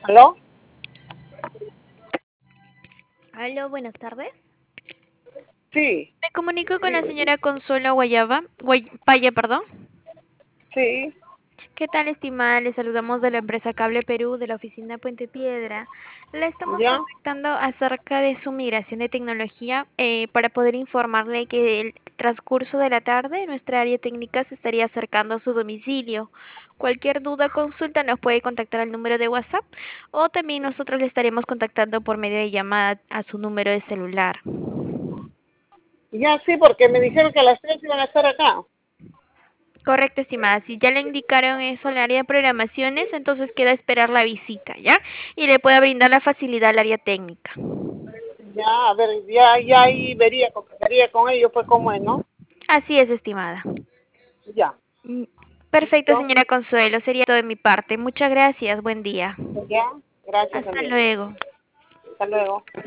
¿Aló? Aló, buenas tardes. Sí, Me comunico con la señora Consuelo Paya, perdón. sí, ¿Qué tal, estimada? Le saludamos de la empresa Cable Perú, de la oficina Puente Piedra. La estamos ya, contactando acerca de su migración de tecnología para poder informarle que el transcurso de la tarde nuestra área técnica se estaría acercando a su domicilio. Cualquier duda, consulta, nos puede contactar al número de WhatsApp o también nosotros le estaremos contactando por medio de llamada a su número de celular. ya sí, porque me dijeron que a las 3 iban a estar acá. Correcto, estimada. Si ya le indicaron eso al área de programaciones, entonces queda esperar la visita, ¿ya? Y le pueda brindar la facilidad al área técnica. Ya, a ver, ya ahí vería con ellos, pues cómo es, ¿no? Así es, estimada. Ya, Mm, Perfecto, listo, señora Consuelo. Sería todo de mi parte. Muchas gracias. Buen día. ya, gracias Hasta también. luego. Hasta luego.